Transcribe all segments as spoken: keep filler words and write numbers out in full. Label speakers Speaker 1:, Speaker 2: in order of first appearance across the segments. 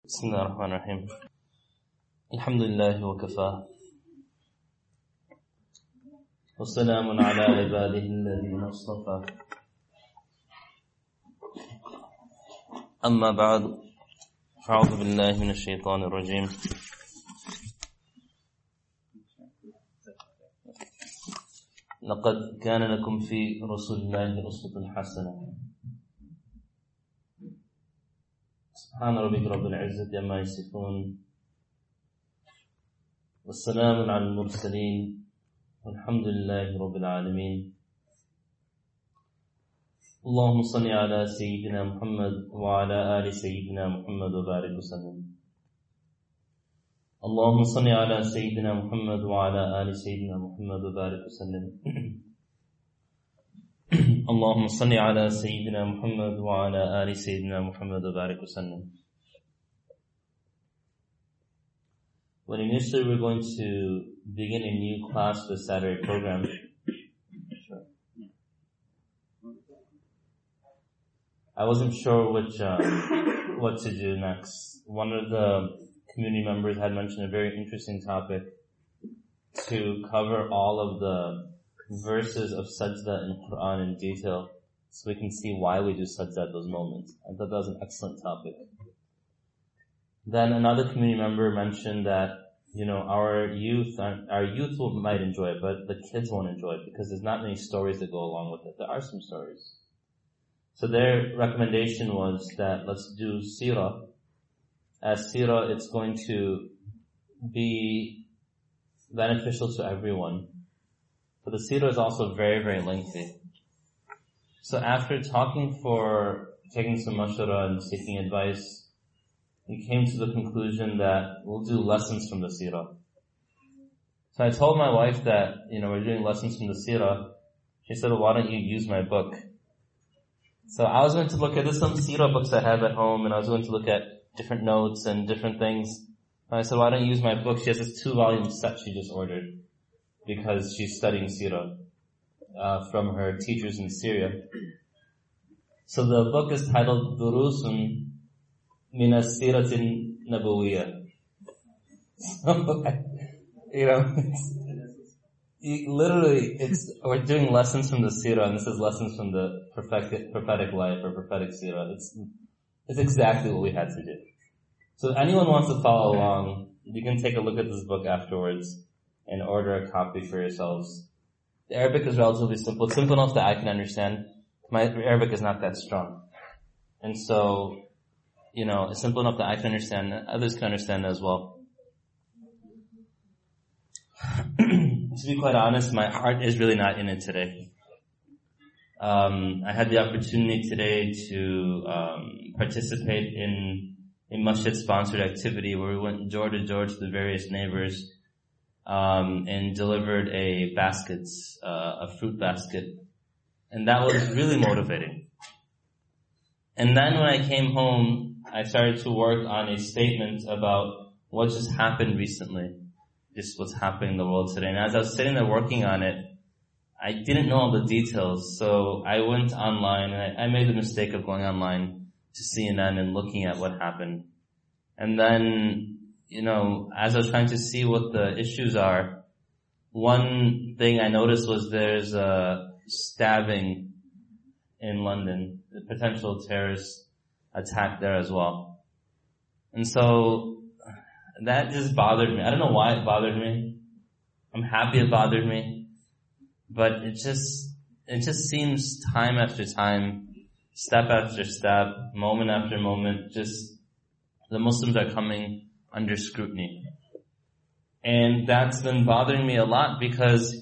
Speaker 1: بسم الله الرحمن الرحيم الحمد لله وكفى وسلام على عباده الذين اصطفى أما بعد أعوذ بالله من الشيطان الرجيم لقد كان لكم في رسول الله أسوة حسنة سبحان ربك رب العزة عما يصفون والسلام على المرسلين والحمد لله رب العالمين اللهم صل على سيدنا محمد وعلى آل سيدنا محمد وبارك وسلم اللهم صل على سيدنا محمد وعلى آل سيدنا محمد وبارك وسلم اللهم صل على سيدنا محمد وعلى آل سيدنا محمد وبارك وسلم. When initially we're going to begin a new class for the Saturday program, I wasn't sure which um, what to do next. One of the community members had mentioned a very interesting topic to cover all of the verses of sajda in Quran in detail so we can see why we do sajda at those moments. I thought that was an excellent topic. Then another community member mentioned that, you know, our youth, our youth will, might enjoy it, but the kids won't enjoy it because there's not many stories that go along with it. There are some stories. So their recommendation was that let's do seerah. As seerah, it's going to be beneficial to everyone. But the seerah is also very, very lengthy. So after talking for, taking some mashwara and seeking advice, we came to the conclusion that we'll do lessons from the seerah. So I told my wife that, you know, we're doing lessons from the seerah. She said, well, why don't you use my book? So I was going to look at, there's some seerah books I have at home, and I was going to look at different notes and different things. And I said, why don't you use my book? She has this two-volume set she just ordered, because she's studying seerah uh, from her teachers in Syria. So the book is titled Durusun Min as-Siratin Nabawiyya. So, you know, it's, it, literally, it's we're doing lessons from the seerah, and this is lessons from the prophetic, prophetic life or prophetic seerah. It's it's exactly what we had to do. So if anyone wants to follow along, you can take a look at this book afterwards and order a copy for yourselves. The Arabic is relatively simple. It's simple enough that I can understand. My Arabic is not that strong. And so, you know, it's simple enough that I can understand. Others can understand as well. To be quite honest, my heart is really not in it today. Um, I had the opportunity today to um, participate in a masjid-sponsored activity where we went door to door to the various neighbors Um, and delivered a basket, uh, a fruit basket. And that was really motivating. And then when I came home, I started to work on a statement about what just happened recently. Just what's happening in the world today. And as I was sitting there working on it, I didn't know all the details. So I went online, and I, I made the mistake of going online to C N N and looking at what happened. And then, you know, as I was trying to see what the issues are, one thing I noticed was there's a stabbing in London, a potential terrorist attack there as well. And so that just bothered me. I don't know why it bothered me. I'm happy it bothered me. But it just, it just seems time after time, step after step, moment after moment, just the Muslims are coming under scrutiny. And that's been bothering me a lot because,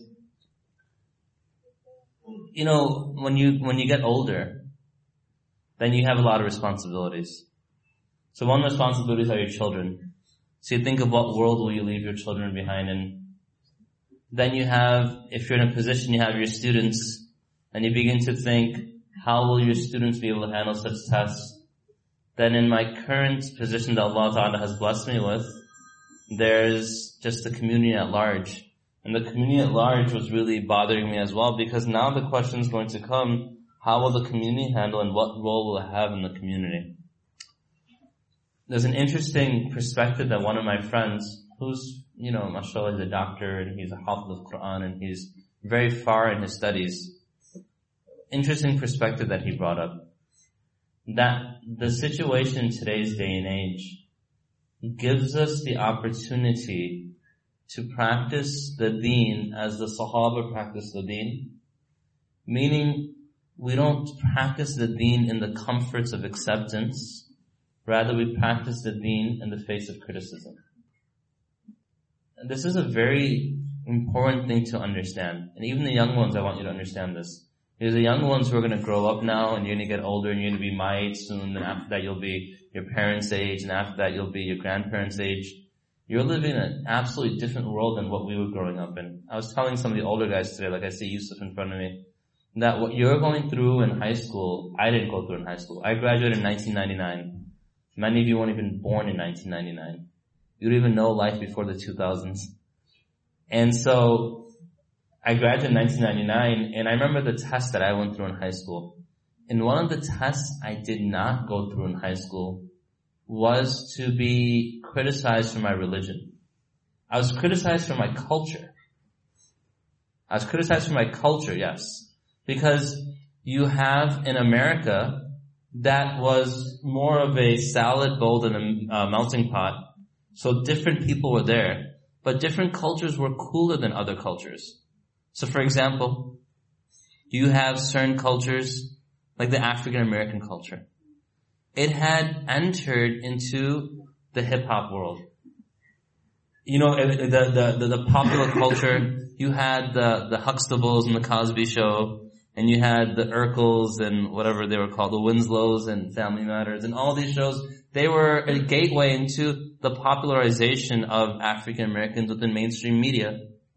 Speaker 1: you know, when you, when you get older, then you have a lot of responsibilities. So one responsibility are your children. So you think of what world will you leave your children behind in. Then you have, if you're in a position, you have your students, and you begin to think, how will your students be able to handle such tests? Then in my current position that Allah Ta'ala has blessed me with, there's just the community at large. And the community at large was really bothering me as well, because now the question is going to come, how will the community handle and what role will it have in the community? there's an interesting perspective that one of my friends, who's, you know, mashallah, he's a doctor and he's a hafiz of Quran and he's very far in his studies. Interesting perspective that he brought up. That the situation in today's day and age gives us the opportunity to practice the deen as the Sahaba practiced the deen. Meaning, we don't practice the deen in the comforts of acceptance. Rather, we practice the deen in the face of criticism. And this is a very important thing to understand. And even the young ones, I want you to understand this. Because the young ones who are going to grow up now, and you're going to get older, and you're going to be my age soon, and after that you'll be your parents' age, and after that you'll be your grandparents' age. You're living in an absolutely different world than what we were growing up in. I was telling some of the older guys today, like I see Yusuf in front of me, that what you're going through in high school, I didn't go through in high school. I graduated in nineteen ninety-nine. Many of you weren't even born in nineteen ninety-nine. You don't even know life before the two thousands. And so, I graduated in nineteen ninety-nine, and I remember the test that I went through in high school. And one of the tests I did not go through in high school was to be criticized for my religion. I was criticized for my culture. I was criticized for my culture, yes. Because you have in America that was more of a salad bowl than a uh, melting pot. So different people were there, but different cultures were cooler than other cultures. So for example, you have certain cultures, like the African American culture. It had entered into the hip hop world. You know, the, the, the, the popular culture, you had the, the Huxtables and the Cosby Show, and you had the Urkels and whatever they were called, the Winslows and Family Matters, and all these shows. They were a gateway into the popularization of African Americans within mainstream media.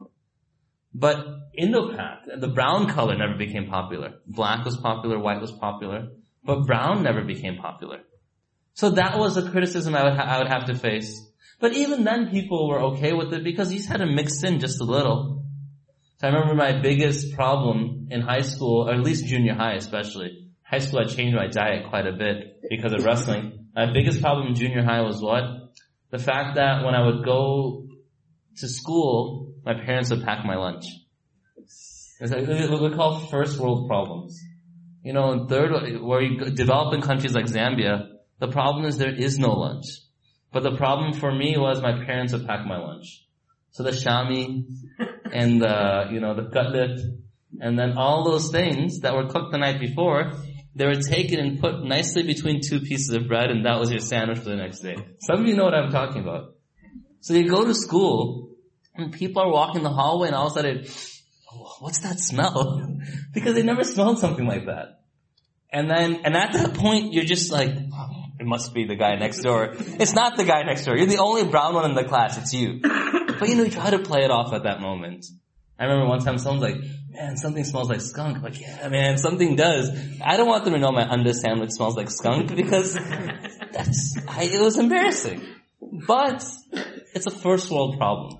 Speaker 1: But Indo-Pak, the brown color never became popular. Black was popular, white was popular, but brown never became popular. So that was a criticism I would, ha- I would have to face. But even then people were okay with it because you just had to mix in just a little. So I remember my biggest problem in high school, or at least junior high especially. High school I changed my diet quite a bit because of wrestling. My biggest problem in junior high was what? The fact that when I would go to school, my parents would pack my lunch. It's like what we call first world problems. You know, in third, where you develop in countries like Zambia, the problem is there is no lunch. But the problem for me was my parents would pack my lunch. So the shami and the, you know, the cutlet and then all those things that were cooked the night before, they were taken and put nicely between two pieces of bread and that was your sandwich for the next day. Some of you know what I'm talking about. So you go to school and people are walking the hallway and all of a sudden, oh, what's that smell? Because they never smelled something like that. And then, and at that point, you're just like, oh, it must be the guy next door. It's not the guy next door. You're the only brown one in the class. It's you. But you know, you try to play it off at that moment. I remember one time someone's like, man, something smells like skunk. I'm like, yeah, man, something does. I don't want them to know my under sandwich smells like skunk because that's, I, it was embarrassing. But it's a first world problem.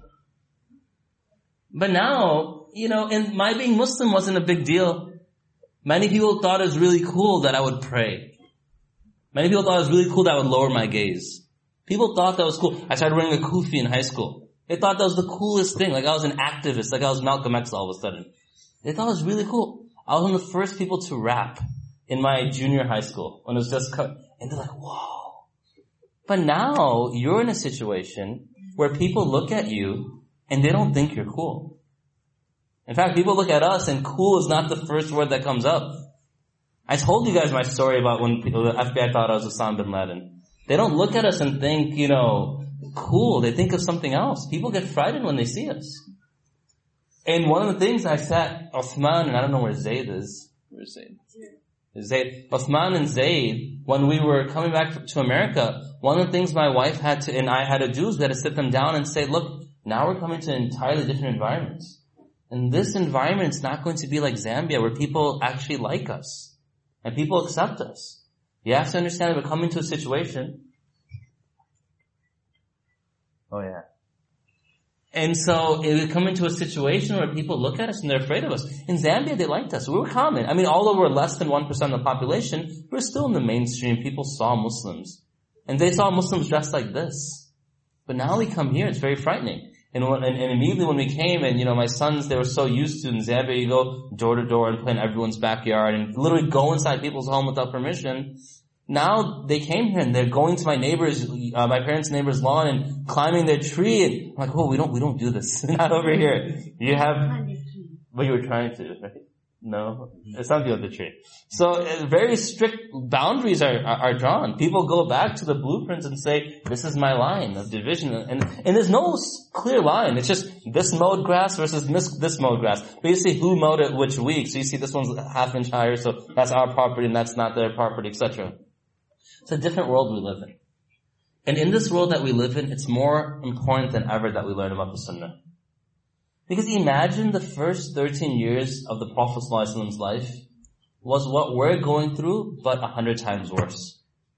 Speaker 1: But now, you know, and my being Muslim wasn't a big deal. Many people thought it was really cool that I would pray. Many people thought it was really cool that I would lower my gaze. People thought that was cool. I started wearing a kufi in high school. They thought that was the coolest thing. Like I was an activist. Like I was Malcolm X all of a sudden. They thought it was really cool. I was one of the first people to rap in my junior high school when it was just cut. And they're like, whoa. But now you're in a situation where people look at you and they don't think you're cool. In fact, people look at us and cool is not the first word that comes up. I told you guys my story about when people, the F B I thought I was Osama bin Laden. They don't look at us and think, you know, cool. They think of something else. People get frightened when they see us. And one of the things I sat, Uthman, and I don't know where Zayd is. Where's Zayd? Zayd. Uthman and Zayd, when we were coming back to America, one of the things my wife had to, and I had to do is that to sit them down and say, look, now we're coming to entirely different environments. And this environment is not going to be like Zambia where people actually like us. And people accept us. You have to understand that we're coming to a situation. Oh yeah. And so we come into a situation where people look at us and they're afraid of us. In Zambia, they liked us. We were common. I mean, although we're less than one percent of the population, we're still in the mainstream. People saw Muslims. And they saw Muslims dressed like this. But now we come here, it's very frightening. And, when, and, and immediately when we came, and you know, my sons, they were so used to in Zambia, you go door to door and play in everyone's backyard and literally go inside people's home without permission. Now they came here and they're going to my neighbor's, uh, my parents' neighbor's lawn and climbing their tree. And I'm like, oh, we don't, we don't do this. Not over here. You have, what you were trying to, right? No, it's not the other tree. So uh, very strict boundaries are, are are drawn. People go back to the blueprints and say, "This is my line of division," and and there's no clear line. It's just this mowed grass versus this this mowed grass. But you see who mowed it which week. So you see this one's a half inch higher, so that's our property and that's not their property, et cetera. It's a different world we live in, and in this world that we live in, it's more important than ever that we learn about the Sunnah. Because imagine the first thirteen years of the Prophet ﷺ's life was what we're going through, but a hundred times worse.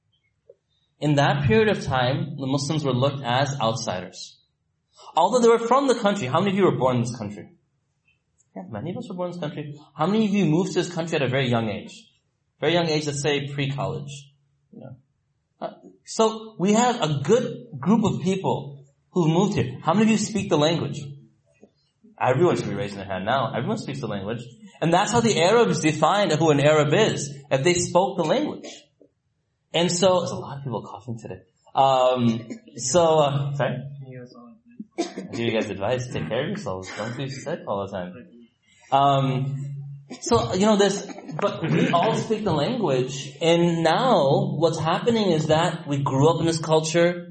Speaker 1: In that period of time, the Muslims were looked as outsiders. Although they were from the country, how many of you were born in this country? Yeah, many of us were born in this country. How many of you moved to this country at a very young age? Very young age, let's say pre-college. You know. Uh, so we have a good group of people who moved here. How many of you speak the language? Everyone should be raising their hand now. Everyone speaks the language. And that's how the Arabs defined who an Arab is, if they spoke the language. And so, there's a lot of people coughing today. Um, so, uh, sorry? I give you guys advice, take care of yourselves. Don't be sick all the time. Um, so, you know, there's, but we all speak the language, and now what's happening is that we grew up in this culture,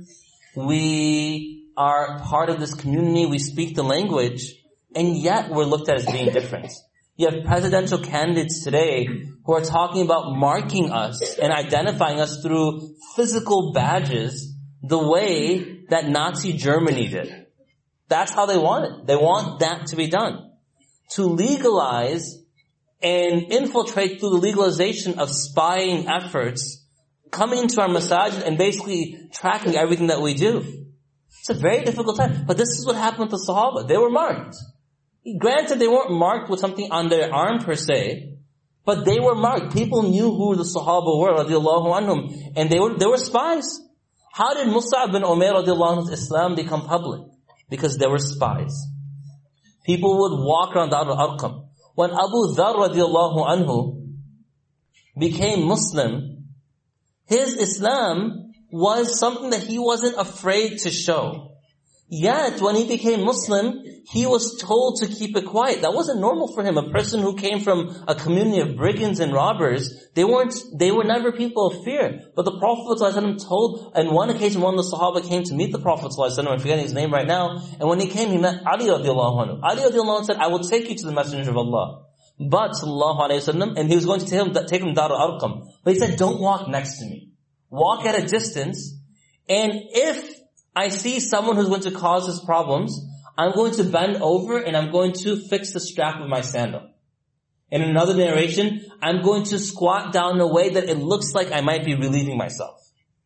Speaker 1: we are part of this community, we speak the language, and yet we're looked at as being different. You have presidential candidates today who are talking about marking us and identifying us through physical badges the way that Nazi Germany did. That's how they want it. They want that to be done. To legalize and infiltrate through the legalization of spying efforts, coming into our masajid and basically tracking everything that we do. It's a very difficult time. But this is what happened with the Sahaba. They were marked. Granted, they weren't marked with something on their arm per se, but they were marked. People knew who the Sahaba were, radiallahu anhum, and they were, they were spies. How did Mus'ab bin Umair radiallahu anhu's Islam become public? Because there were spies. People would walk around Dar al-Arqam. When Abu Dharr radiallahu anhu became Muslim, his Islam was something that he wasn't afraid to show. Yet, when he became Muslim, he was told to keep it quiet. That wasn't normal for him. A person who came from a community of brigands and robbers, they weren't, they were never people of fear. But the Prophet ﷺ told, on one occasion, one of the Sahaba came to meet the Prophet ﷺ, I'm forgetting his name right now, and when he came, he met Ali radiallahu anhu. Ali radiallahu anhu said, I will take you to the Messenger of Allah. But, sallallahu alayhi wa sallam, and he was going to take him, take him Dar al-Arqam. But he said, don't walk next to me. Walk at a distance, and if I see someone who's going to cause us problems, I'm going to bend over and I'm going to fix the strap of my sandal. In another narration, I'm going to squat down in a way that it looks like I might be relieving myself.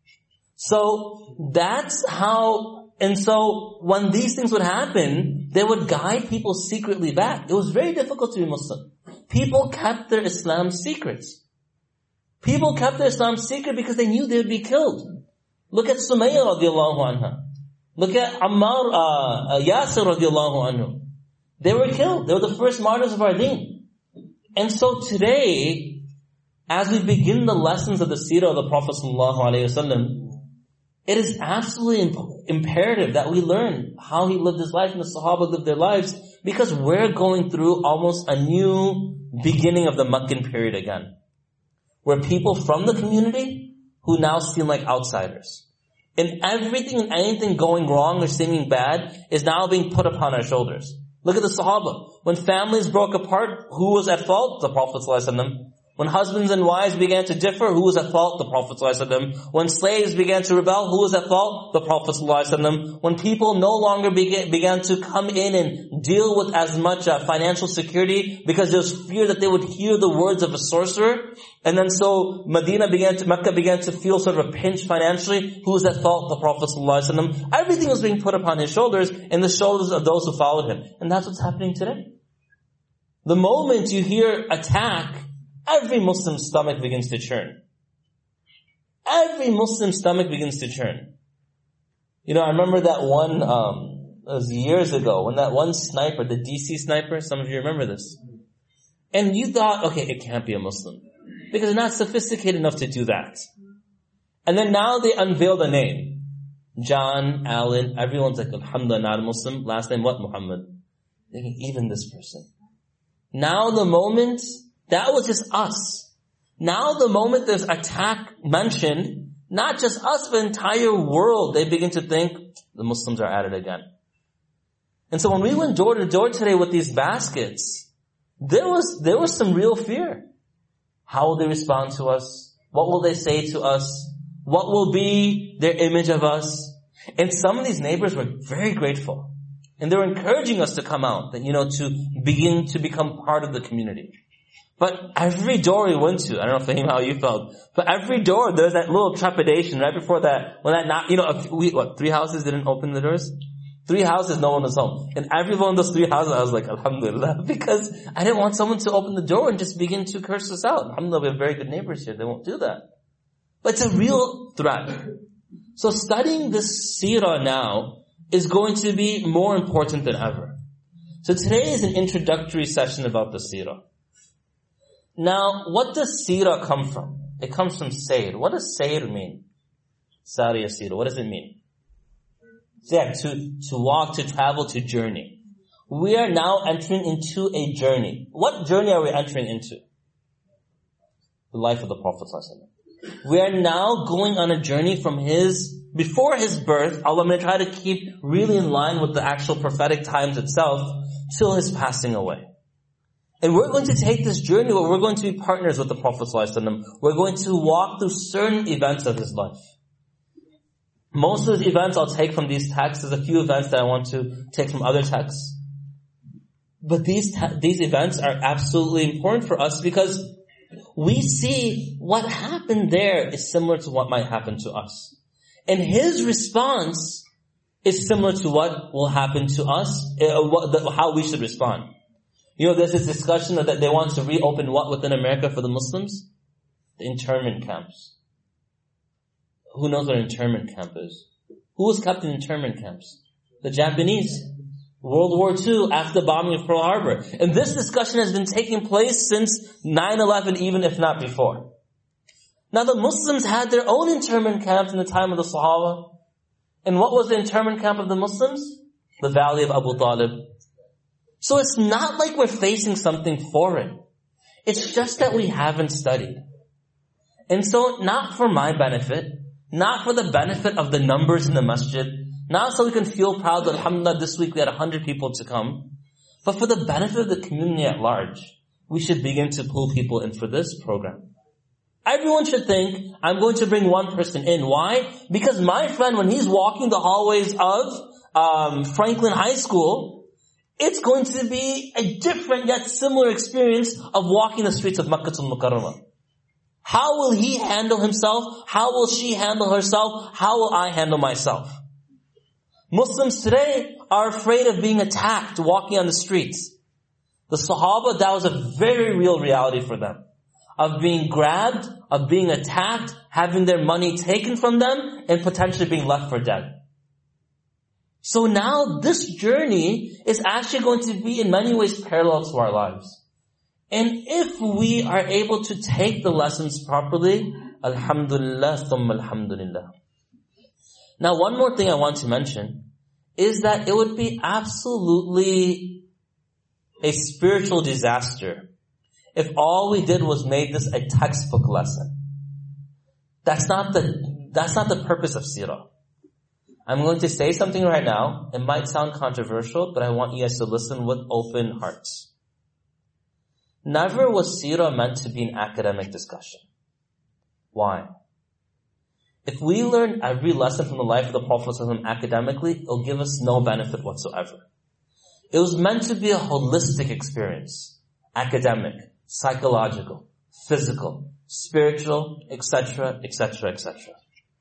Speaker 1: So that's how, and so when these things would happen, they would guide people secretly back. It was very difficult to be Muslim. People kept their Islam secrets. People kept their Islam secret because they knew they would be killed. Look at Sumayya radiallahu anha. Look at Ammar, uh, uh, Yasir radiallahu anhu. They were killed. They were the first martyrs of our deen. And so today, as we begin the lessons of the seerah of the Prophet sallallahu alaihi wasallam, it is absolutely imp- imperative that we learn how he lived his life and the Sahaba lived their lives, because we're going through almost a new beginning of the Meccan period again, where people from the community who now seem like outsiders. And everything and anything going wrong or seeming bad is now being put upon our shoulders. Look at the Sahaba. When families broke apart, who was at fault? The Prophet ﷺ. When husbands and wives began to differ, who was at fault? The Prophet ﷺ. When slaves began to rebel, who was at fault? The Prophet ﷺ. When people no longer began, began to come in and deal with as much uh, financial security because there was fear that they would hear the words of a sorcerer, and then so Medina began to, Mecca began to feel sort of a pinch financially, who was at fault? The Prophet ﷺ. Everything was being put upon his shoulders and the shoulders of those who followed him. And that's what's happening today. The moment you hear attack, every Muslim's stomach begins to churn. every Muslim stomach begins to churn. You know, I remember that one, um, it was years ago, when that one sniper, the D C sniper, some of you remember this. And you thought, okay, it can't be a Muslim. Because they're not sophisticated enough to do that. And then now they unveiled a name. John, Allen, everyone's like, alhamdulillah, not a Muslim. Last name what? Muhammad. Thinking, even this person. Now the moment, that was just us. Now the moment there's attack mentioned, not just us, but the entire world, they begin to think, the Muslims are at it again. And so when we went door to door today with these baskets, there was, there was some real fear. How will they respond to us? What will they say to us? What will be their image of us? And some of these neighbors were very grateful. And they were encouraging us to come out, that, you know, to begin to become part of the community. But every door we went to, I don't know, Fahim, how you felt, but every door, there's that little trepidation right before that, when that knock, you know, if we, what, three houses didn't open the doors? Three houses, no one was home. And every one of those three houses, I was like, alhamdulillah, because I didn't want someone to open the door and just begin to curse us out. Alhamdulillah, we have very good neighbors here, they won't do that. But it's a real threat. So studying this seerah now is going to be more important than ever. So today is an introductory session about the seerah. Now, what does seerah come from? It comes from sayr. What does sayr mean? Sariya seerah. What does it mean? Yeah, to, to walk, to travel, to journey. We are now entering into a journey. What journey are we entering into? The life of the Prophet ﷺ. We are now going on a journey from his, before his birth, Allah may try to keep really in line with the actual prophetic times itself, till his passing away. And we're going to take this journey where we're going to be partners with the Prophet ﷺ. We're going to walk through certain events of his life. Most of the events I'll take from these texts. There's a few events that I want to take from other texts. But these te- these events are absolutely important for us because we see what happened there is similar to what might happen to us. And his response is similar to what will happen to us, uh, what, the, how we should respond. You know, there's this discussion that they want to reopen what within America for the Muslims? The internment camps. Who knows what an internment camp is? Who was kept in internment camps? The Japanese. World War Two, after the bombing of Pearl Harbor. And this discussion has been taking place since nine eleven, even if not before. Now the Muslims had their own internment camps in the time of the Sahaba. And what was the internment camp of the Muslims? The Valley of Abu Talib. So it's not like we're facing something foreign. It's just that we haven't studied. And so, not for my benefit, not for the benefit of the numbers in the masjid, not so we can feel proud that alhamdulillah this week we had a hundred people to come, but for the benefit of the community at large, we should begin to pull people in for this program. Everyone should think, I'm going to bring one person in. Why? Because my friend, when he's walking the hallways of um, Franklin High School, it's going to be a different yet similar experience of walking the streets of Makkatul Mukarramah. How will he handle himself? How will she handle herself? How will I handle myself? Muslims today are afraid of being attacked walking on the streets. The Sahaba, that was a very real reality for them. Of being grabbed, of being attacked, having their money taken from them, and potentially being left for dead. So now this journey is actually going to be in many ways parallel to our lives. And if we are able to take the lessons properly, alhamdulillah, thumma alhamdulillah. Now one more thing I want to mention is that it would be absolutely a spiritual disaster if all we did was make this a textbook lesson. That's not the, that's not the purpose of seerah. I'm going to say something right now. It might sound controversial, but I want you guys to listen with open hearts. Never was seerah meant to be an academic discussion. Why? If we learn every lesson from the life of the Prophet ﷺ academically, it'll give us no benefit whatsoever. It was meant to be a holistic experience. Academic, psychological, physical, spiritual, et cetera, et cetera, et cetera.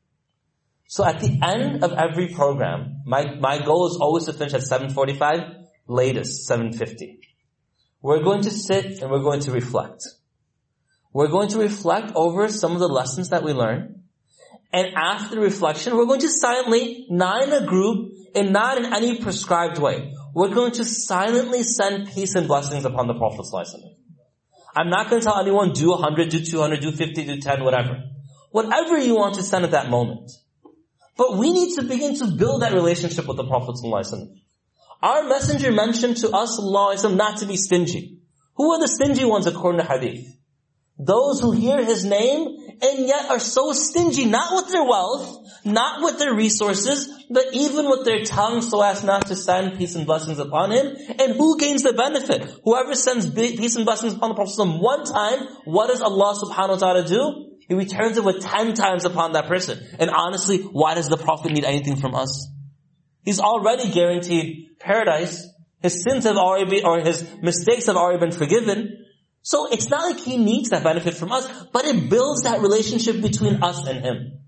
Speaker 1: So at the end of every program, my, my goal is always to finish at seven forty-five, latest seven fifty. We're going to sit and we're going to reflect. We're going to reflect over some of the lessons that we learned.
Speaker 2: And after reflection, we're going to silently, not in a group and not in any prescribed way, we're going to silently send peace and blessings upon the Prophet ﷺ. I'm not going to tell anyone, do one hundred, do two hundred, do fifty, do ten, whatever. Whatever you want to send at that moment. But we need to begin to build that relationship with the Prophet ﷺ. Our messenger mentioned to us ﷺ not to be stingy. Who are the stingy ones according to hadith? Those who hear his name and yet are so stingy, not with their wealth, not with their resources, but even with their tongue, so as not to send peace and blessings upon him. And who gains the benefit? Whoever sends peace and blessings upon the Prophet ﷺ one time, what does Allah subhanahu wa ta'ala do? He returns it with ten times upon that person. And honestly, why does the Prophet need anything from us? He's already guaranteed paradise. His sins have already been, or his mistakes have already been forgiven. So it's not like he needs that benefit from us, but it builds that relationship between us and him.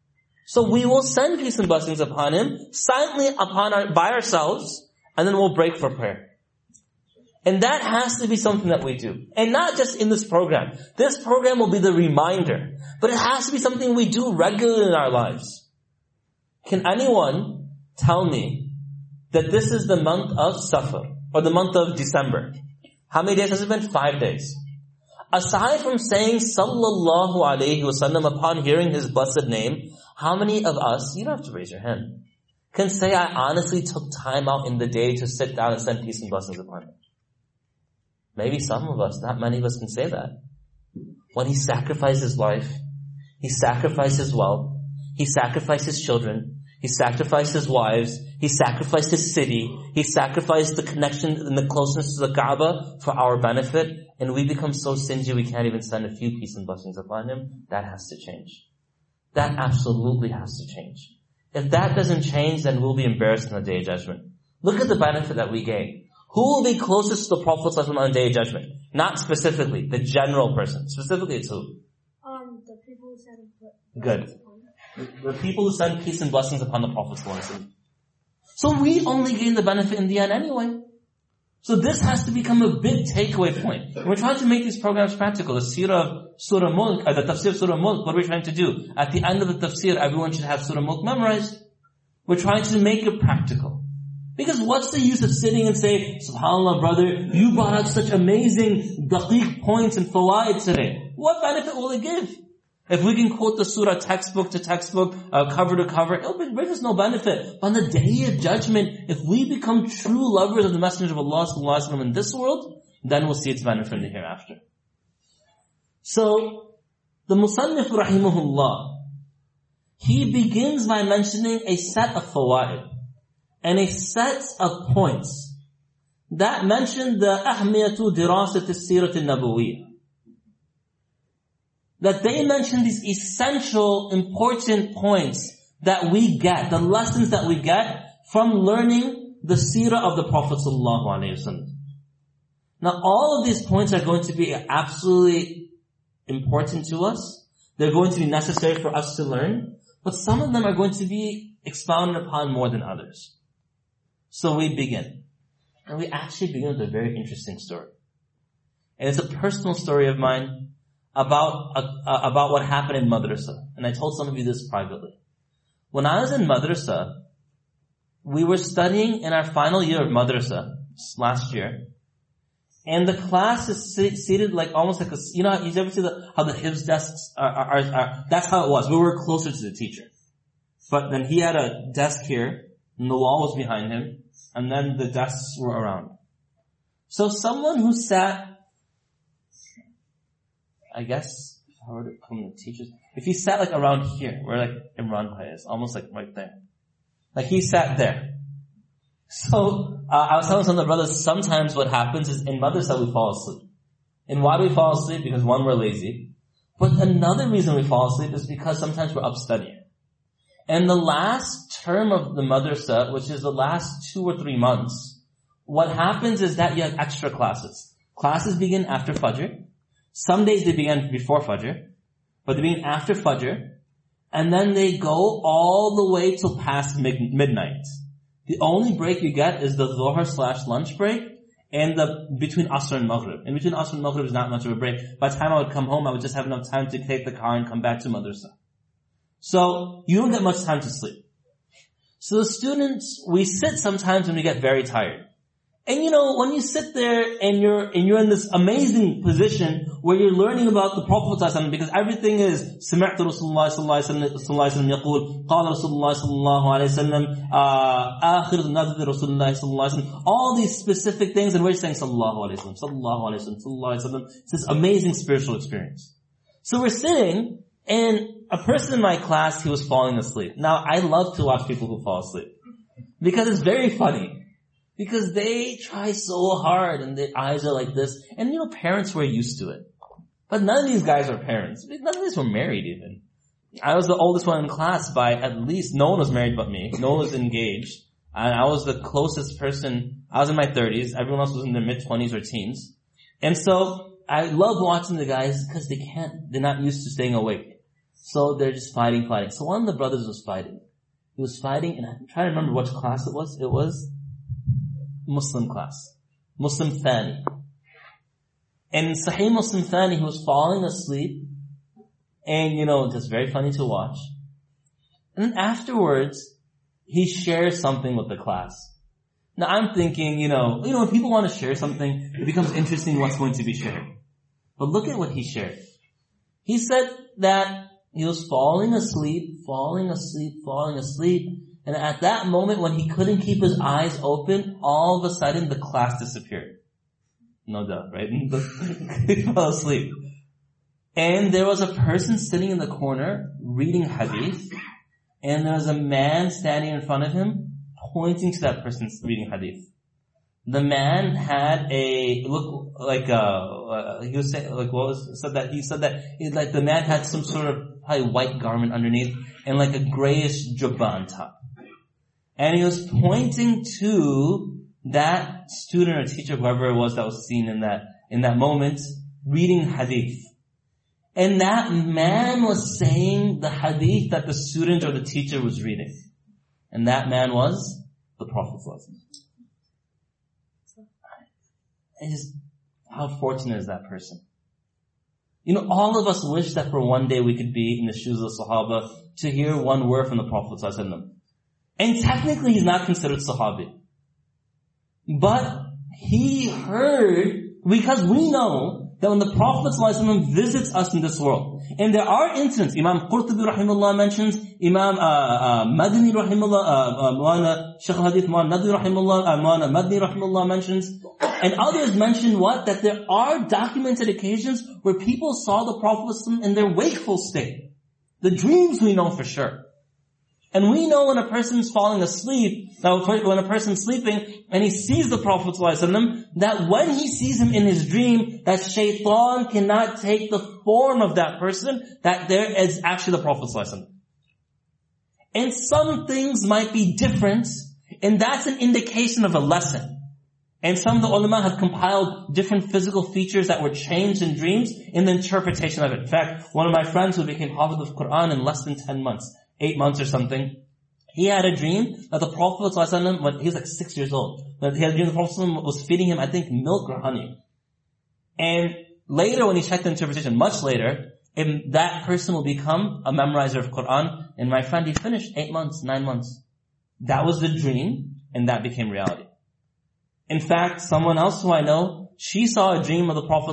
Speaker 2: So we will send peace and blessings upon him, silently upon our, by ourselves, and then we'll break for prayer. And that has to be something that we do. And not just in this program. This program will be the reminder, but it has to be something we do regularly in our lives. Can anyone tell me that this is the month of Safar, or the month of December? How many days has it been? Five days. Aside from saying Sallallahu Alaihi Wasallam upon hearing his blessed name, how many of us, you don't have to raise your hand, can say I honestly took time out in the day to sit down and send peace and blessings upon him? Maybe some of us, not many of us can say that. When he sacrificed his life, he sacrificed his wealth, he sacrificed his children, he sacrificed his wives, he sacrificed his city, he sacrificed the connection and the closeness to the Kaaba for our benefit, and we become so stingy we can't even send a few peace and blessings upon him. That has to change. That absolutely has to change. If that doesn't change, then we'll be embarrassed on the Day of Judgment. Look at the benefit that we gain. Who will be closest to the Prophet on the Day of Judgment? Not specifically, the general person. Specifically, it's who?
Speaker 3: Um, the people who send
Speaker 2: Good. The people who send peace and blessings upon the Prophet. So we only gain the benefit in the end anyway. So this has to become a big takeaway point. We're trying to make these programs practical. The Seerah of Surah Mulk, uh, the Tafsir of Surah Mulk, what are we trying to do? At the end of the Tafsir, everyone should have Surah Mulk memorized. We're trying to make it practical. Because what's the use of sitting and say, SubhanAllah brother, you brought out such amazing daqiq points and fawaid today. What benefit will it give? If we can quote the surah textbook to textbook, uh, cover to cover, it'll bring us no benefit. But on the Day of Judgment, if we become true lovers of the Messenger of Allah sallallahu alaihi wasallam in this world, then we'll see its benefit in the hereafter. So, the Musannif rahimahullah, he begins by mentioning a set of fawaid and a set of points that mention the ahmiyatu dirasat as-sirat an-nabawiyyah. That they mention these essential, important points that we get, the lessons that we get from learning the seerah of the Prophet sallallahu alaihi wasallam. Now all of these points are going to be absolutely important to us. They're going to be necessary for us to learn, but some of them are going to be expounded upon more than others. So we begin. And we actually begin with a very interesting story. And it's a personal story of mine about uh, uh, about what happened in madrasa. And I told some of you this privately. When I was in madrasa, we were studying in our final year of madrasa last year, and the class is seated like almost like a, you know, you ever see the, how the hifz desks are, are, are, are, that's how it was. We were closer to the teacher. But then he had a desk here, and the wall was behind him, and then the desks were around. So someone who sat, I guess, if I were to come to teachers, if he sat like around here, where like Imran Bhai is, almost like right there. Like he sat there. So, uh, I was telling some of the brothers, sometimes what happens is in madrasa we fall asleep. And why do we fall asleep? Because one, we're lazy. But another reason we fall asleep is because sometimes we're up studying. And the last term of the madrasa, which is the last two or three months, what happens is that you have extra classes. Classes begin after Fajr. Some days they begin before Fajr, but they begin after Fajr, and then they go all the way till past mid- midnight. The only break you get is the Dhuhr slash lunch break, and the between Asr and Maghrib. In between Asr and Maghrib is not much of a break. By the time I would come home, I would just have enough time to take the car and come back to madrasa. So you don't get much time to sleep. So the students, we sit sometimes when we get very tired. And you know, when you sit there and you're, and you're in this amazing position where you're learning about the Prophet ﷺ, because everything is, سمعت رسول الله صلى الله عليه وسلم يقول, قال رسول الله صلى الله عليه وسلم, آخر نذر رسول الله صلى الله عليه وسلم, all these specific things, and we're saying صلى الله عليه وسلم, صلى الله عليه وسلم, صلى الله عليه وسلم. It's this amazing spiritual experience. So we're sitting, and a person in my class, he was falling asleep. Now, I love to watch people who fall asleep. Because it's very funny. Because they try so hard and their eyes are like this. And you know, parents were used to it. But none of these guys are parents. None of these were married even. I was the oldest one in class by at least, no one was married but me. No one was engaged. And I was the closest person. I was in my thirties. Everyone else was in their mid-twenties or teens. And so, I love watching the guys because they can't, they're not used to staying awake. So they're just fighting, fighting. So one of the brothers was fighting. He was fighting, and I'm trying to remember which class it was. It was Muslim class. Muslim Thani. And in Sahih Muslim Thani, he was falling asleep. And, you know, just very funny to watch. And then afterwards, he shares something with the class. Now I'm thinking, you know, you know, when people want to share something, it becomes interesting what's going to be shared. But look at what he shared. He said that he was falling asleep, falling asleep, falling asleep. And at that moment when he couldn't keep his eyes open, all of a sudden the class disappeared. No doubt, right? He fell asleep. And there was a person sitting in the corner reading hadith. And there was a man standing in front of him pointing to that person reading hadith. The man had a look like uh, uh he was saying like what was said that he said that he, like the man had some sort of probably white garment underneath and like a grayish jubba on top, and he was pointing to that student or teacher, whoever it was that was seen in that in that moment, reading hadith. And that man was saying the hadith that the student or the teacher was reading, and that man was the Prophet. And just, how fortunate is that person? You know, all of us wish that for one day we could be in the shoes of the Sahaba to hear one word from the Prophet ﷺ. And technically he's not considered Sahabi. But he heard, because we know that when the Prophet ﷺ visits us in this world, and there are incidents, Imam Qurtubi rahimahullah mentions, Imam uh, uh, Madni rahimahullah, uh, uh, Mawlana Shaykh al-Hadith Mawlana Nadwi rahimahullah, uh, Mawlana Madni rahimahullah mentions, and others mention what? That there are documented occasions where people saw the Prophet ﷺ in their wakeful state. The dreams we know for sure. And we know when a person's falling asleep, when a person's sleeping, and he sees the Prophet ﷺ, that when he sees him in his dream, that shaitan cannot take the form of that person, that there is actually the Prophet ﷺ. And some things might be different, and that's an indication of a lesson. And some of the ulama have compiled different physical features that were changed in dreams in the interpretation of it. In fact, one of my friends who became Hafiz of Quran in less than ten months, eight months or something, he had a dream that the Prophet ﷺ, when he was like six years old, that he had a dream the Prophet ﷺ was feeding him, I think, milk or honey. And later when he checked the interpretation, much later, if that person will become a memorizer of Quran. And my friend, he finished eight months, nine months. That was the dream, and that became reality. In fact, someone else who I know, she saw a dream of the Prophet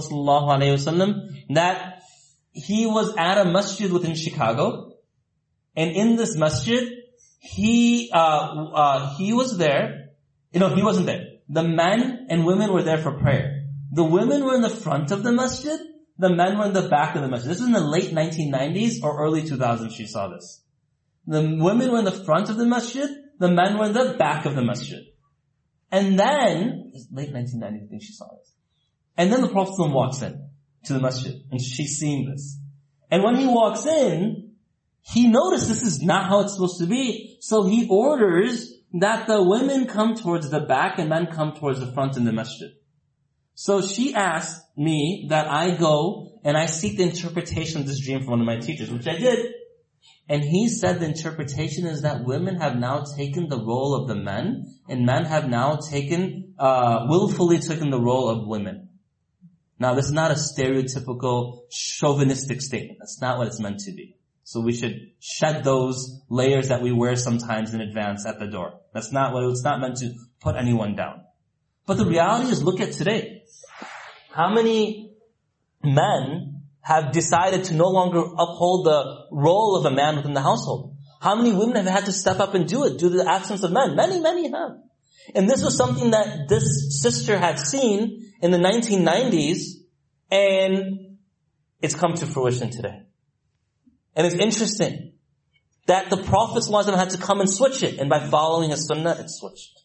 Speaker 2: ﷺ that he was at a masjid within Chicago, and in this masjid, he uh, uh he was there. You know, he wasn't there. The men and women were there for prayer. The women were in the front of the masjid. The men were in the back of the masjid. This was in the late nineteen nineties or early two thousands. She saw this. The women were in the front of the masjid. The men were in the back of the masjid. And then, late nineteen nineties, I think she saw this. And then the Prophet walks in to the masjid, and she's seeing this. And when he walks in, he noticed this is not how it's supposed to be. So he orders that the women come towards the back and men come towards the front in the masjid. So she asked me that I go and I seek the interpretation of this dream from one of my teachers, which I did. And he said the interpretation is that women have now taken the role of the men, and men have now taken, uh, willfully taken the role of women. Now this is not a stereotypical chauvinistic statement. That's not what it's meant to be. So we should shed those layers that we wear sometimes in advance at the door. That's not what, it's not meant to put anyone down. But the reality is, look at today. How many men have decided to no longer uphold the role of a man within the household? How many women have had to step up and do it due to the absence of men? Many, many have. And this was something that this sister had seen in the nineteen nineties, and it's come to fruition today. And it's interesting that the Prophet ﷺ had to come and switch it, and by following his sunnah, it switched.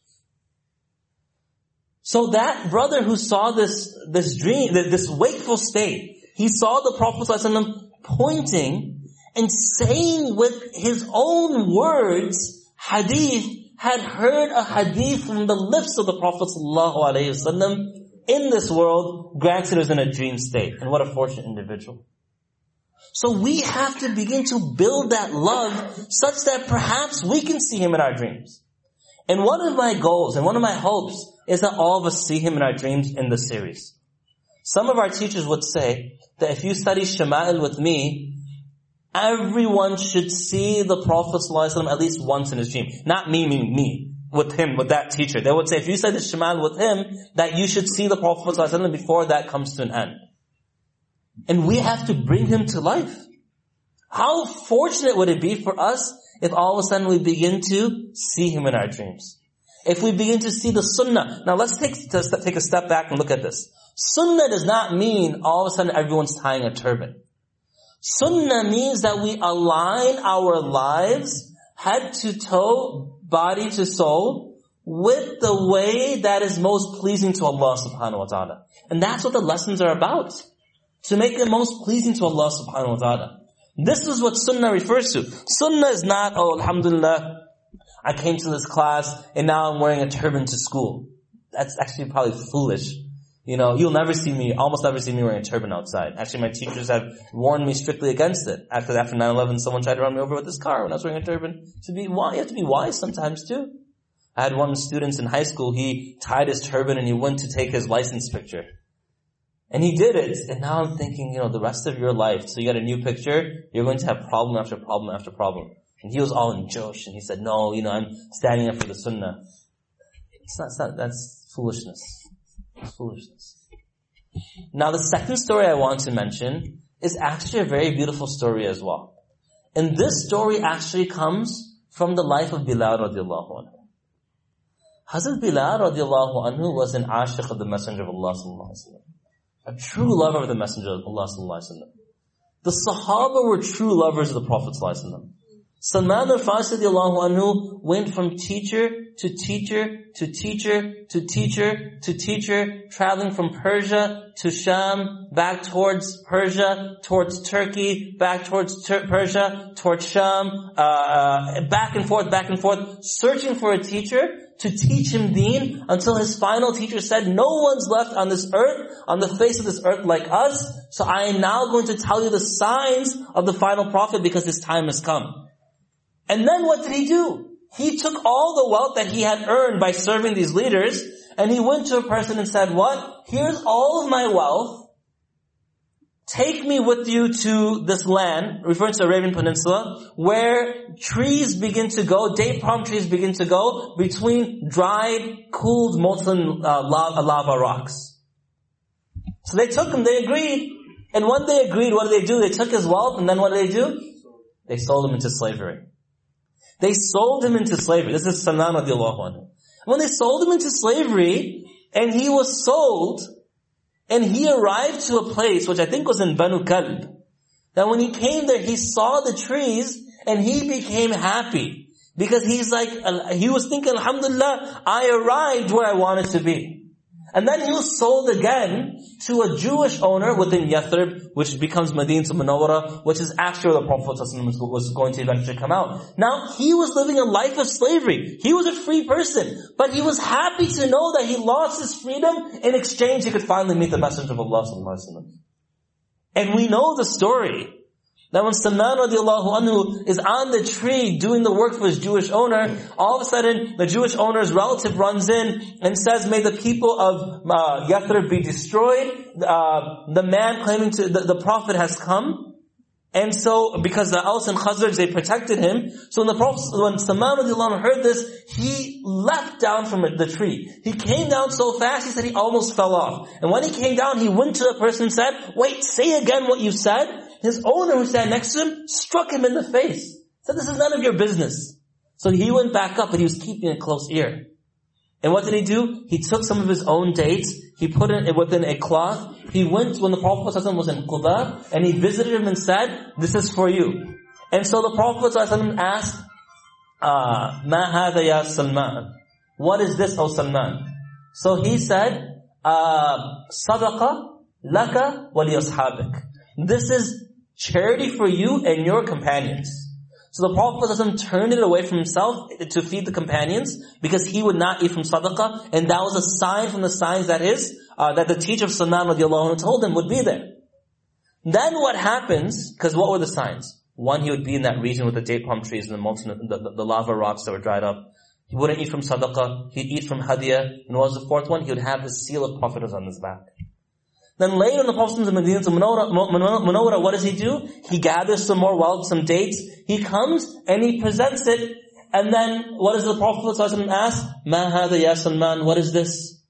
Speaker 2: So that brother who saw this, this dream, this wakeful state, he saw the Prophet ﷺ pointing and saying with his own words, hadith, had heard a hadith from the lips of the Prophet ﷺ in this world, granted it was in a dream state. And what a fortunate individual. So we have to begin to build that love such that perhaps we can see him in our dreams. And one of my goals and one of my hopes is that all of us see him in our dreams in this series. Some of our teachers would say that if you study Shama'il with me, everyone should see the Prophet ﷺ at least once in his dream. Not me, meaning me, with him, with that teacher. They would say if you study Shama'il with him, that you should see the Prophet ﷺ before that comes to an end. And we have to bring him to life. How fortunate would it be for us if all of a sudden we begin to see him in our dreams? If we begin to see the sunnah. Now let's take, take a step back and look at this. Sunnah does not mean all of a sudden everyone's tying a turban. Sunnah means that we align our lives head to toe, body to soul, with the way that is most pleasing to Allah subhanahu wa ta'ala. And that's what the lessons are about. To make it most pleasing to Allah subhanahu wa ta'ala. This is what sunnah refers to. Sunnah is not, oh, alhamdulillah, I came to this class and now I'm wearing a turban to school. That's actually probably foolish. You know, you'll never see me, almost never see me wearing a turban outside. Actually, my teachers have warned me strictly against it. After after nine eleven, someone tried to run me over with his car when I was wearing a turban. To be, you have to be wise sometimes too. I had one student in high school, he tied his turban and he went to take his license picture. And he did it. And now I'm thinking, you know, the rest of your life, so you got a new picture, you're going to have problem after problem after problem. And he was all in Josh, and he said, no, you know, I'm standing up for the sunnah. It's not, it's not, that's foolishness. It's foolishness. Now the second story I want to mention is actually a very beautiful story as well. And this story actually comes from the life of Bilal radiallahu anhu. Hazrat Bilal radiallahu anhu was an ashiq of the Messenger of Allah sallallahu alaihi wasallam. A true lover of the Messenger of Allah sallallahu alaihi wasallam. The Sahaba were true lovers of the Prophet sallallahu alaihi wasallam. Salman al-Farsi radiallahu anhu went from teacher to teacher to teacher to teacher to teacher, traveling from Persia to Sham, back towards Persia, towards Turkey, back towards Tur- Persia, towards Sham, uh, uh, back and forth, back and forth, searching for a teacher to teach him deen until his final teacher said, no one's left on this earth, on the face of this earth like us, so I am now going to tell you the signs of the final prophet because his time has come. And then what did he do? He took all the wealth that he had earned by serving these leaders, and he went to a person and said, what? Here's all of my wealth. Take me with you to this land, referring to Arabian Peninsula, where trees begin to go, date palm trees begin to go between dried, cooled, molten uh, lava, lava rocks. So they took him, they agreed. And when they agreed, what did they do? They took his wealth, and then what did they do? They sold him into slavery. They sold him into slavery. This is Salman radiallahu anhu. When they sold him into slavery, and he was sold, and he arrived to a place, which I think was in Banu Kalb, that when he came there, he saw the trees, and he became happy. Because he's like, he was thinking, alhamdulillah, I arrived where I wanted to be. And then he was sold again to a Jewish owner within Yathrib, which becomes Madinah Munawwara, which is after the Prophet was going to eventually come out. Now, he was living a life of slavery. He was a free person, but he was happy to know that he lost his freedom. In exchange, he could finally meet the Messenger of Allah sallallahu alaihi wasallam. And we know the story. That when Salman radiallahu anhu is on the tree doing the work for his Jewish owner, all of a sudden the Jewish owner's relative runs in and says, may the people of uh, Yathrib be destroyed. Uh, the man claiming to, the, the Prophet has come. And so, because the Aus and Khazraj, they protected him, so when the Prophet, when Salman radiallahu anhu heard this, he leapt down from the tree. He came down so fast, he said he almost fell off. And when he came down, he went to the person and said, wait, say again what you said. His owner who sat next to him struck him in the face. Said, this is none of your business. So he went back up, but he was keeping a close ear. And what did he do? He took some of his own dates, he put it within a cloth, he went when the Prophet ﷺ was in Quba, and he visited him and said, this is for you. And so the Prophet ﷺ asked, uh, Ma hadha ya Salman? What is this, O Salman? So he said, uh, Sadaqa laka wa li ashabik. This is charity for you and your companions. So the Prophet ﷺ turned it away from himself to feed the companions because he would not eat from sadaqah, and that was a sign from the signs that his, uh, that the teacher of Salman radiallahu anhu told him would be there. Then what happens, because what were the signs? One, he would be in that region with the date palm trees and the mountain, the, the, the lava rocks that were dried up. He wouldn't eat from sadaqah, he'd eat from hadiyah, and what was the fourth one? He would have the seal of prophethood on his back. Then later in the Prophet in Medina to Munawwara, what does he do? He gathers some more wealth, some dates. He comes and he presents it. And then what does the Prophet ask? Ma hadha ya Salman? What is this,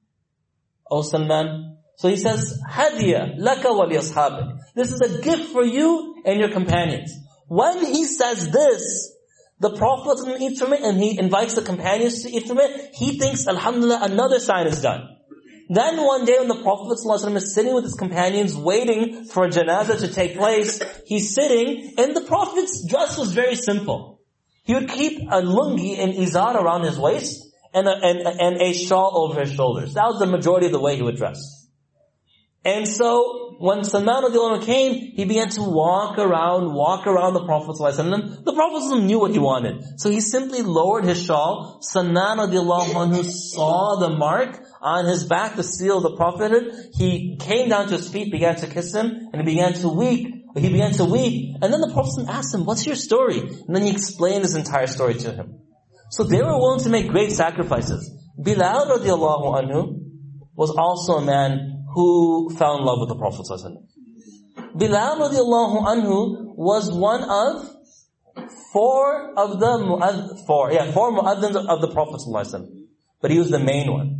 Speaker 2: O Salman? So he says, Hadiya laka wa li ashabik. This is a gift for you and your companions. When he says this, the Prophet eats from it and he invites the companions to eat from it. He thinks, Alhamdulillah, another sign is done. Then one day when the Prophet ﷺ is sitting with his companions waiting for a janazah to take place, he's sitting and the Prophet's dress was very simple. He would keep a lungi and izar around his waist and a, and, and a shawl over his shoulders. That was the majority of the way he would dress. And so when Salman radiallahu anhu came, he began to walk around, walk around the Prophet ﷺ. The Prophet ﷺ knew what he wanted. So he simply lowered his shawl. Salman radiallahu anhu saw the mark on his back, the seal of the prophethood. He came down to his feet, began to kiss him, and he began to weep. He began to weep. And then the Prophet asked him, what's your story? And then he explained his entire story to him. So they were willing to make great sacrifices. Bilal radiallahu anhu was also a man who fell in love with the Prophet ﷺ. Bilal radiallahu anhu was one of four of the mu'adh, four, yeah, four mu'adhins of the Prophet ﷺ. But he was the main one.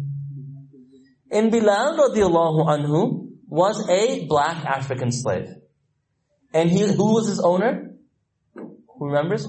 Speaker 2: And Bilal radiallahu anhu was a black African slave. And he, who was his owner? Who remembers?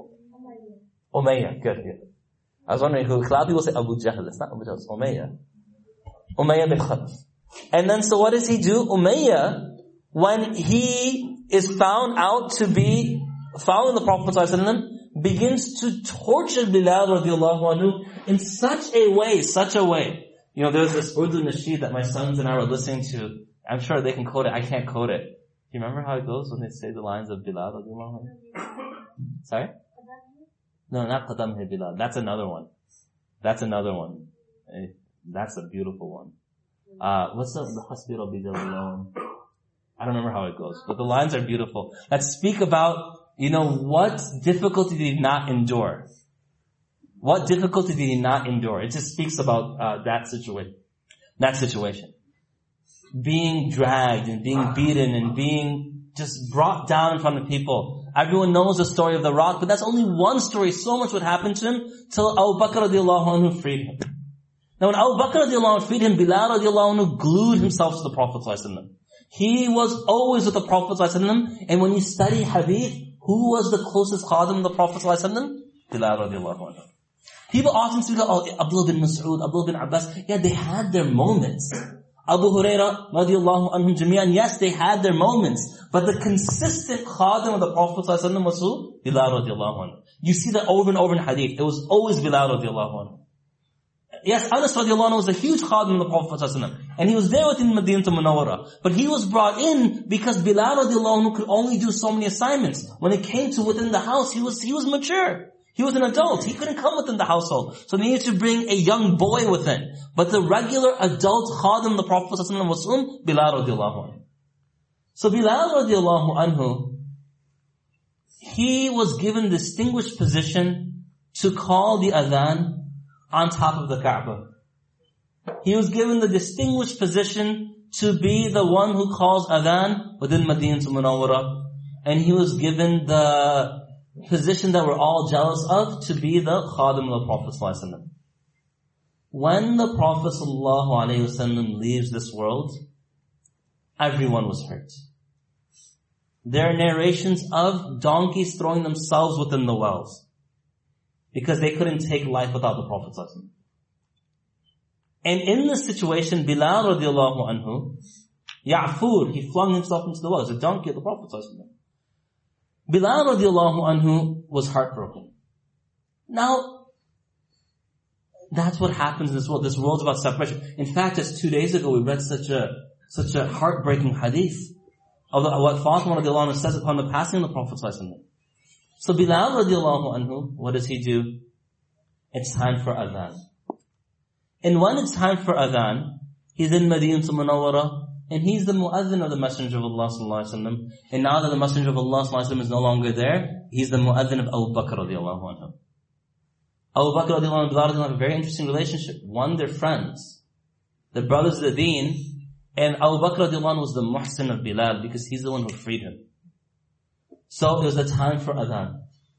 Speaker 2: Umayyah. Good. Yeah. I was wondering who. A lot of people say Abu Jahl. It's not Abu Jahl. It's Umayyah. Umayyah bin Khalaf. And then so what does he do? Umayyah, when he is found out to be following the Prophet ﷺ, begins to torture Bilal radiallahu anhu in such a way, such a way. You know, there's this Urdu nasheed that my sons and I were listening to. I'm sure they can quote it. I can't quote it. Do you remember how it goes when they say the lines of Bilal radiallahu anhu? Sorry? No, not Qadam hai Bilal. That's another one. That's another one. That's a beautiful one. Uh, what's the, the Hasbi Rabbi Jalal? I don't remember how it goes, but the lines are beautiful. That speak about, you know, what difficulty did he not endure? What difficulty did he not endure? It just speaks about, uh, that situation. That situation. Being dragged and being beaten and being just brought down in front of people. Everyone knows the story of the rock, but that's only one story. So much would happen to him till Abu Bakr radiallahu anhu freed him. Now when Abu Bakr radiallahu anhu freed him, Bilal radiallahu anhu glued himself to the Prophet ﷺ. He was always with the Prophet ﷺ, and when you study hadith, who was the closest khadim of the Prophet ﷺ? Bilal radiallahu anhu. People often speak of, oh, Abdullah bin Mas'ud, Abdullah bin Abbas. Yeah, they had their moments. Abu Hurairah radiallahu anhum jami'an, yes, they had their moments. But the consistent khadim of the Prophet ﷺ was who? Bilal radiallahu anhu. You see that over and over in hadith. It was always Bilal radiallahu anhu. Yes, Anas radiallahu anhu was a huge khadim of the Prophet ﷺ. And he was there within Medina to Munawwara. But he was brought in because Bilal radiallahu anhu could only do so many assignments. When it came to within the house, he was, he was mature. He was an adult. He couldn't come within the household. So they needed to bring a young boy within. But the regular adult khadim of the Prophet ﷺ was um, Bilal radiallahu anhu. So Bilal radiallahu anhu, he was given distinguished position to call the adhan on top of the Kaaba. He was given the distinguished position to be the one who calls adhan within Madinah Munawwara. and he was given the position that we're all jealous of to be the khadim of the Prophet ﷺ. When the Prophet ﷺ leaves this world, everyone was hurt. There are narrations of donkeys throwing themselves within the wells because they couldn't take life without the Prophet ﷺ. And in this situation, Bilal radiallahu anhu, Ya'fur, he flung himself into the well. It's a donkey of the Prophet ﷺ. Bilal radiallahu anhu was heartbroken. Now, that's what happens in this world. This world's about separation. In fact, just two days ago, we read such a, such a heartbreaking hadith of the, what Fatima radiallahu anhu says upon the passing of the Prophet ﷺ. So Bilal radiallahu anhu, what does he do? It's time for adhan. And when it's time for adhan, he's in Madinah Munawwara, and he's the mu'adhin of the Messenger of Allah sallallahu alaihi wasallam. And now that the Messenger of Allah sallallahu alaihi wasallam is no longer there, he's the mu'adhin of Abu Bakr radiallahu anhu. Abu Bakr radiallahu anhu and Bilal have a very interesting relationship. One, they're friends. They're brothers of the deen. And Abu Bakr radiallahu anhu was the muhsin of Bilal because he's the one who freed him. So it was the time for adhan.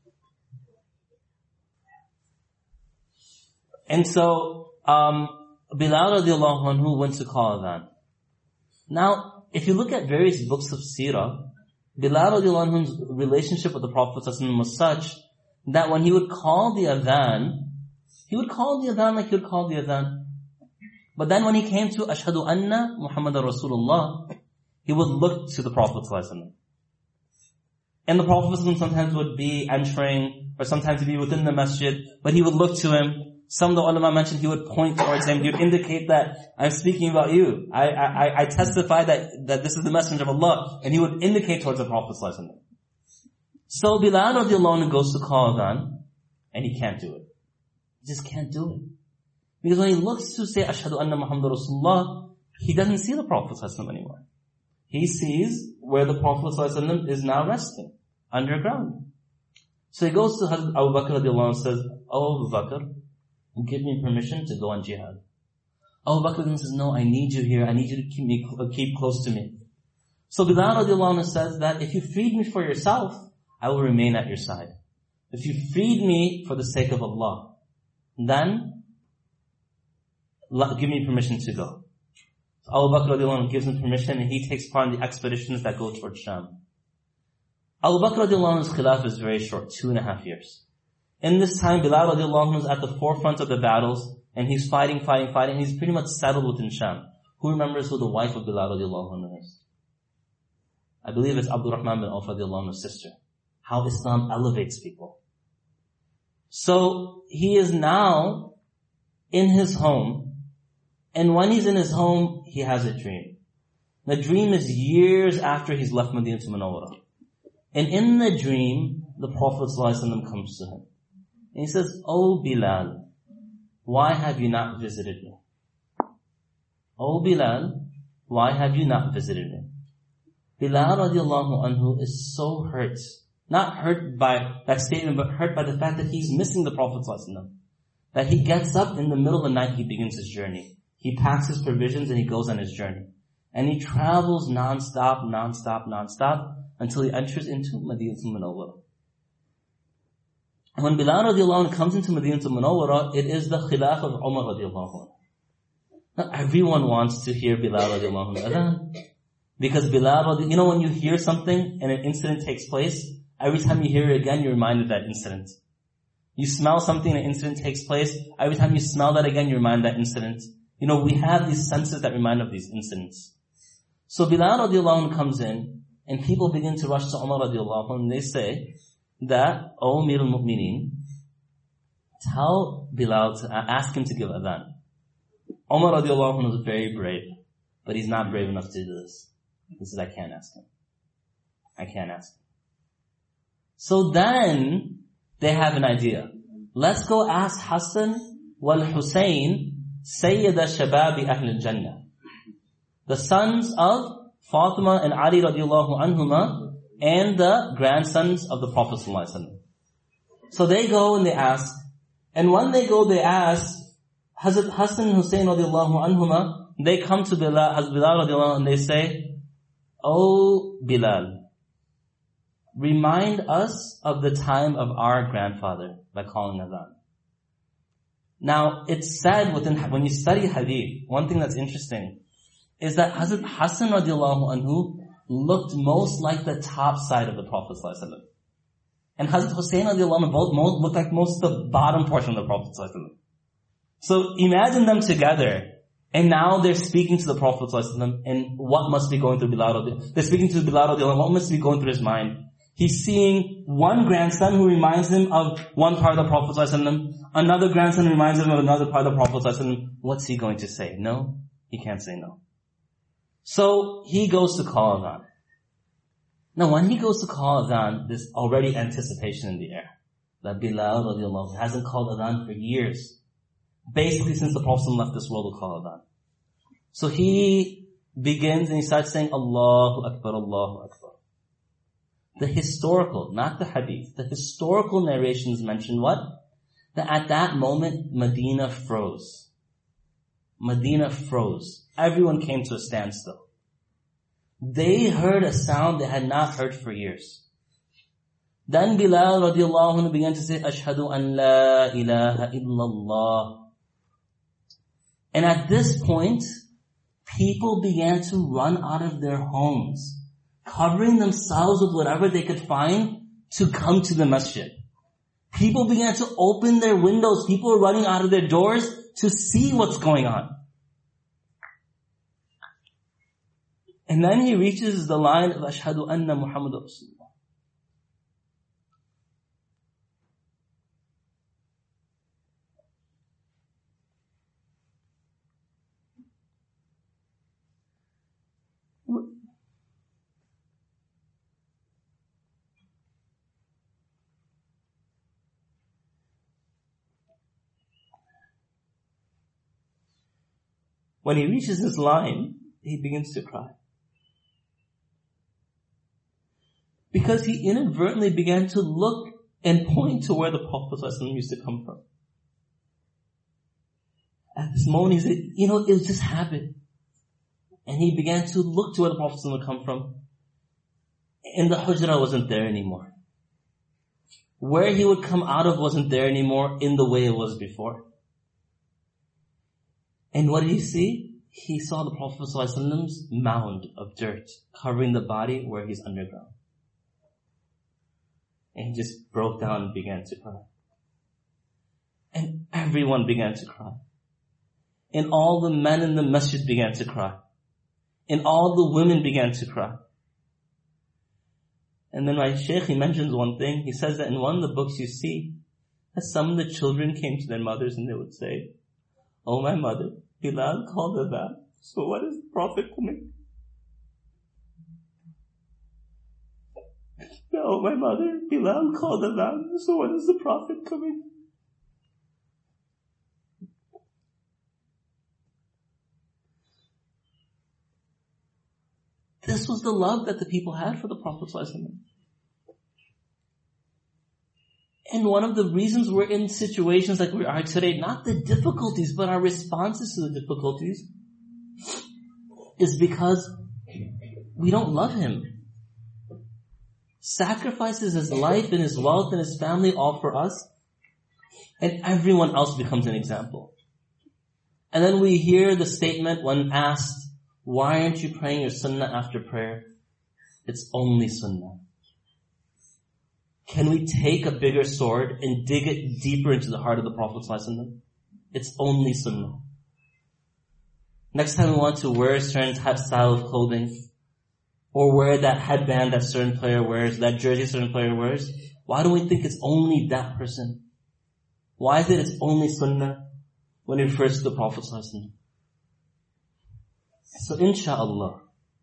Speaker 2: And so, um, Bilal radiallahu anhu went to call adhan. Now, if you look at various books of seerah, Bilal radiallahu anhu's relationship with the Prophet was such that when he would call the adhan, he would call the adhan like he would call the adhan. But then when he came to Ashhadu Anna Muhammadan Rasulullah, he would look to the Prophet ﷺ. And the Prophet ﷺ sometimes would be entering, or sometimes he'd be within the masjid, but he would look to him. Some of the ulama mentioned he would point towards him. He would indicate that I'm speaking about you. I, I, I testify that, that this is the Messenger of Allah. And he would indicate towards the Prophet ﷺ. So Bilal radiallahu anhu goes to call adhan, and he can't do it. He just can't do it. Because when he looks to say Ashhadu Anna Muhammadan Rasulullah, he doesn't see the Prophet ﷺ anymore. He sees where the Prophet ﷺ is now resting, underground. So he goes to Hazrat Abu Bakr radiallahu anhu and says, Oh Abu Bakr, give me permission to go on jihad. Abu Bakr says, no, I need you here. I need you to keep me, keep close to me. So Bilal radiallahu anhu says that if you freed me for yourself, I will remain at your side. If you freed me for the sake of Allah, then give me permission to go. So Abu Bakr radiallahu anhu gives him permission, and he takes part in the expeditions that go towards Sham. Abu Bakr radiallahu anhu's khilaf is very short, two and a half years. In this time, Bilal radiallahu anhu is at the forefront of the battles, and he's fighting, fighting, fighting, and he's pretty much settled within Sham. Who remembers who the wife of Bilal radiallahu anhu is? I believe it's Abdul Rahman bin Auf radiallahu anhu's sister. How Islam elevates people. So, he is now in his home, and when he's in his home, he has a dream. The dream is years after he's left Madinah Munawwara. And in the dream, the Prophet ﷺ comes to him. And he says, Oh Bilal, why have you not visited me? Oh Bilal, why have you not visited me? Bilal radiallahu anhu is so hurt. Not hurt by that statement, but hurt by the fact that he's missing the Prophet ﷺ. That he gets up in the middle of the night, he begins his journey. He packs his provisions and he goes on his journey. And he travels non-stop, non-stop, non-stop, until he enters into Madinah Munawwara. When Bilal radiallahu anhu comes into Madinah Munawwara, it is the khilaf of Umar radiallahu anhu. Not everyone wants to hear Bilal radiallahu anhu adhan. Because Bilal, you know when you hear something and an incident takes place, every time you hear it again, you're reminded of that incident. You smell something and an incident takes place, every time you smell that again, you're reminded of that incident. You know, we have these senses that remind of these incidents. So Bilal radiallahu anhu comes in, and people begin to rush to Umar radiallahu anhu, and they say that, O Amir al-Mu'mineen, tell Bilal to ask him to give adhan. Umar radiallahu anhu is very brave, but he's not brave enough to do this. He says, I can't ask him. I can't ask him. So then, they have an idea. Let's go ask Hassan wal Hussein, Sayyida Shababi Ahl al-Jannah. The sons of Fatima and Ali radiallahu anhuma, and the grandsons of the Prophet ﷺ. So they go and they ask, and when they go they ask, Hazrat Hassan and Hussein radiallahu anhuma, they come to Bilal, Hazrat Bilal radiallahu anhu, and they say, Oh Bilal,
Speaker 1: remind us of the time of our grandfather by calling adhan. Now, it's said within, when you study hadith, one thing that's interesting is that Hazrat Hassan radiallahu anhu looked most like the top side of the Prophet sallallahu alaihi wasallam. And Hazrat Hussain radiallahu anhu both most, looked like most of the bottom portion of the Prophet sallallahu alaihi wasallam. So imagine them together, and now they're speaking to the Prophet sallallahu alaihi wasallam, and what must be going through Bilal? They're speaking to Bilal radiallahu anhu, what must be going through his mind? He's seeing one grandson who reminds him of one part of the Prophet ﷺ. Another grandson reminds him of another part of the Prophet ﷺ. What's he going to say? No? He can't say no. So he goes to call adhan. Now when he goes to call adhan, there's already anticipation in the air. That Bilal radiallahu anhu hasn't called adhan for years. Basically since the Prophet ﷺ left this world to call adhan. So he begins and he starts saying, Allahu Akbar, Allahu Akbar. The historical, not the hadith, the historical narrations mention what? That at that moment, Medina froze. Medina froze. Everyone came to a standstill. They heard a sound they had not heard for years. Then Bilal radiallahu anhu began to say, Ashhadu an la ilaha illallah. And at this point, people began to run out of their homes, covering themselves with whatever they could find to come to the masjid. People began to open their windows. People were running out of their doors to see what's going on. And then he reaches the line of Ashhadu anna Muhammadur Rasulullah. When he reaches this line, he begins to cry. Because he inadvertently began to look and point to where the Prophet ﷺ used to come from. At this moment he said, you know, it was just habit. And he began to look to where the Prophet ﷺ would come from. And the hujrah wasn't there anymore. Where he would come out of wasn't there anymore in the way it was before. And what did he see? He saw the Prophet ﷺ's mound of dirt covering the body where he's underground. And he just broke down and began to cry. And everyone began to cry. And all the men in the masjid began to cry. And all the women began to cry. And then my shaykh, he mentions one thing. He says that in one of the books you see that some of the children came to their mothers and they would say, "Oh my mother, Bilal called adhan. So what is the Prophet coming?" "Oh my mother, Bilal called adhan. So when is the Prophet coming?" This was the love that the people had for the Prophet ﷺ. And one of the reasons we're in situations like we are today, not the difficulties, but our responses to the difficulties, is because we don't love him. Sacrifices his life and his wealth and his family all for us, and everyone else becomes an example. And then we hear the statement when asked, "Why aren't you praying your sunnah after prayer?" It's only sunnah. Can we take a bigger sword and dig it deeper into the heart of the Prophet ﷺ? It's only sunnah. Next time we want to wear a certain type style of clothing, or wear that headband that certain player wears, that jersey certain player wears, why do we think it's only that person? Why is it it's only sunnah when it refers to the Prophet ﷺ? So inshallah,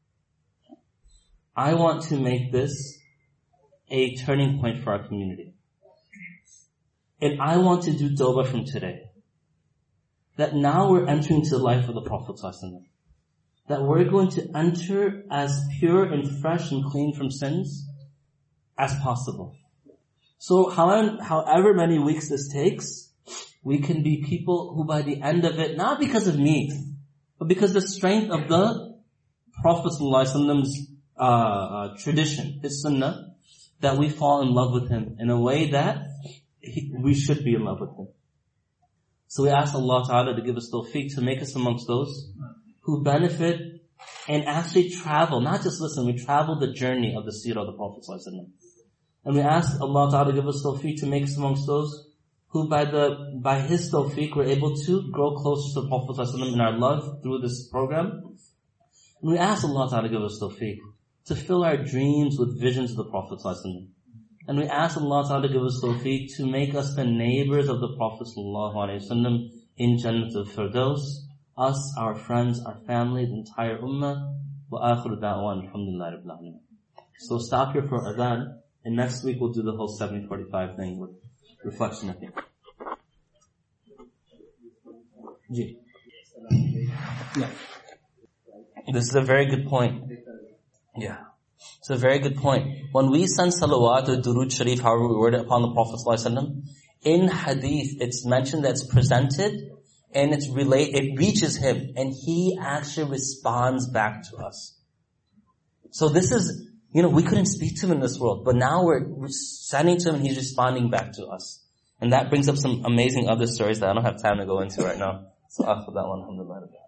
Speaker 1: I want to make this a turning point for our community. And I want to do tawbah from today. That now we're entering into the life of the Prophet ﷺ. That we're going to enter as pure and fresh and clean from sins as possible. So however, however many weeks this takes, we can be people who by the end of it, not because of me, but because the strength of the Prophet ﷺ's uh, uh, tradition, his sunnah, that we fall in love with Him in a way that he, we should be in love with Him. So we ask Allah Ta'ala to give us tawfiq to make us amongst those who benefit and actually travel, not just listen, we travel the journey of the seerah of the Prophet ﷺ. And we ask Allah Ta'ala to give us tawfiq to make us amongst those who by the, by His tawfiq we're able to grow closer to the Prophet ﷺ in our love through this program. And we ask Allah Ta'ala to give us tawfiq to fill our dreams with visions of the Prophet ﷺ. And we ask Allah Ta'ala to give us tawfiq to make us the neighbors of the Prophet ﷺ in Jannat al-Firdaus, us, our friends, our family, the entire ummah. Wa akhiru da'wan, alhamdulillah rabbil alamin. So stop here for adhan, and next week we'll do the whole seventy forty-five thing with reflection, I think. Ji. Yeah.
Speaker 2: This is a very good point. Yeah. It's a very good point. When we send salawat or durood sharif, however we word it, upon the Prophet ﷺ, in hadith, it's mentioned that it's presented and it's relate, it reaches him and he actually responds back to us. So this is, you know, we couldn't speak to him in this world, but now we're, we're sending to him and he's responding back to us. And that brings up some amazing other stories that I don't have time to go into right now. So after that one, alhamdulillah.